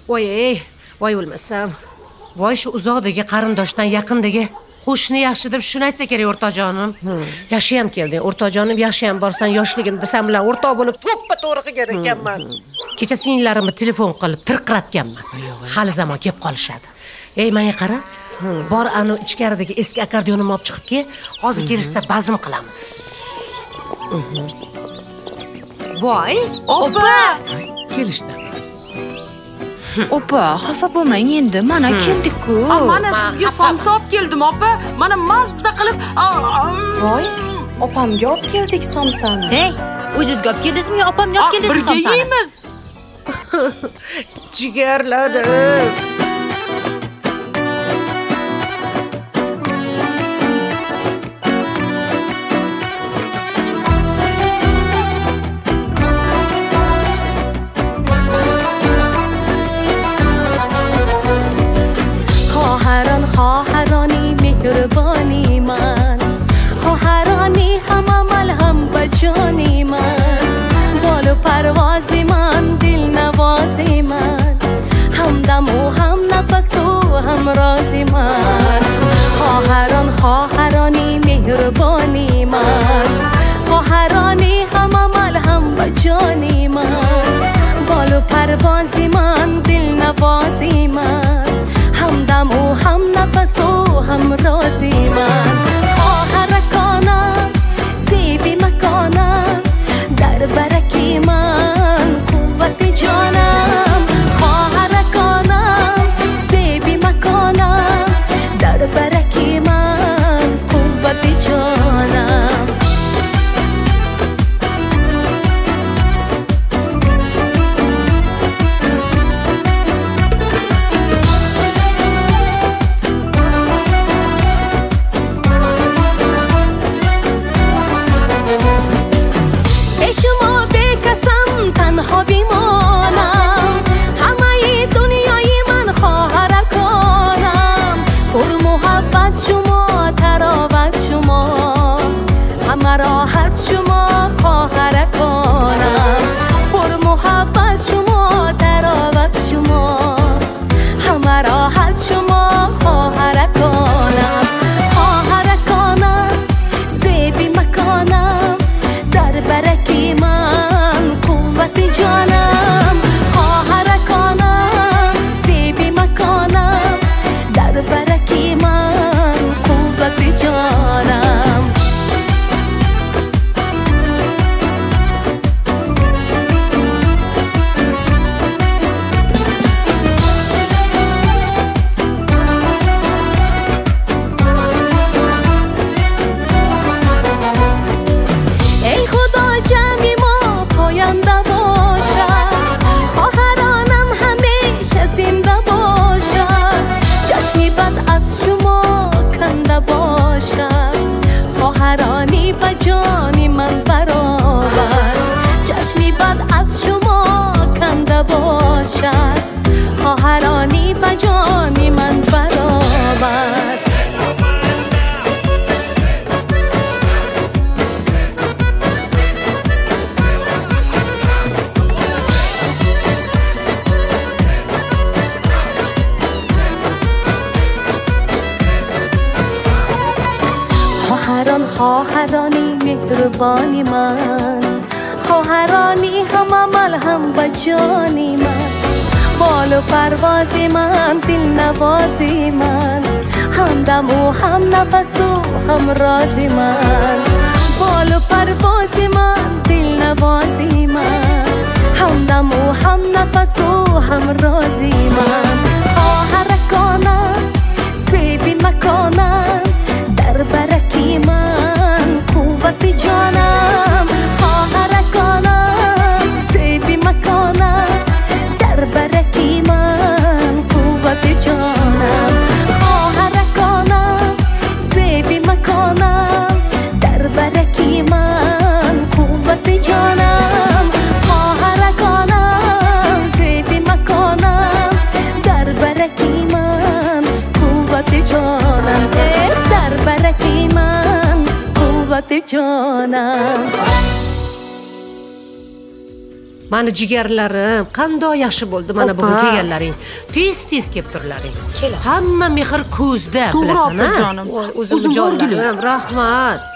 voy o'lmasam. Voy shu uzoqdagi qarindoshdan yaqindagi qo'shni yaxshi deb shuni aytsa kerak o'rtoqjonim. Yaxshi ham kelding o'rtoqjonim, yaxshi ham borsan yoshligimda sen bilan o'rtoq bo'lib to'ppa-to'g'ri qilgan ekanman. Kecha singillarimni telefon qilib tirqiratganman. Hali zamon kelib qolishadi. Menga qara. Bor anu ichkaridagi eski akordionimni olib chiqibki, hozir kelishsa bazm qilamiz. Voy, opa! Kelishdi. Opa, xafa bo'lmang endi. Mana keldik-ku. Mana sizga somsa olib keldim, opa. Mana mazza qilib. Voy, opamga olib keldik somsani. Hey, o'zingizga olib keldingizmi yo opamga olib keldingizmi somsani? Birga yeymiz. Jigarlarim. خواهرانی مهربانی من خواهرانی همه ملهم بجانی من بال و پروازی من دل نوازی من همدم و هم نفس و هم رازی من خواهرانی مهربانی من خواهرانی همه ملهم بجانی من بال و پروازی من دل نوازی من همدم و هم نفس و هم رازی من خواهرکانم زیبی مکانم در برکی من قوت جانم خواهرکانم زیبی مکانم در برکی من قوت جانم راحت شما خواهر کنم پر محبت شما تراوت شما همه راحت شما خواهر کنم خواهر کنم زیبی مکانم در برکی من قوت جانم خواهر کنم زیبی مکانم در برکی من قوت جانم خواهرانی با جانی من برابر چشمی بد از شما کنده باشد خواهرانی با جانی من برابر خواهرانی مهربانی من خواهرانی همه ملهم بجانی من بال و پروازی من دل نوازی من همدم و هم نفس و هم رازی من بال و پروازی من دل نوازی من همدم و هم نفس و هم رازی من خواهرکانم زیبی مکانم در برکی من قوت جانم خواهرکانم زیبی مکانم در برکی من قوت جانم خواهرکانم زیبی مکانم در برکی من قوت جانم خواهرکانم زیبی مکانم در برکی من قوت جانم در برکی من قوت جانم Mani jigarlarim, qanday yaxshi bo'ldi mana Opa. bugun kelganlaring. Tez kelib turlaring. Kelamiz. Hamma mehr ko'zda, To'g'ri, bilasan-a? opajonim. Voy, o'zim O'zim jonlarim, borgilik. rahmat.